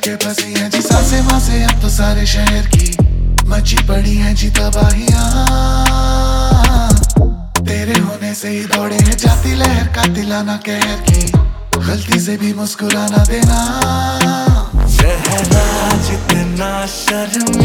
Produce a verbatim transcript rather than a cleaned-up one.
के फंसी हैं जी सांसे मासे अब तो सारे शहर की, मची पड़ी हैं जी तबाहियां। तेरे होने से ही दौड़े हैं जाती लहर का दिलाना कहर की, गलती से भी मुस्कुराना देना। शहनाज जितना शर्म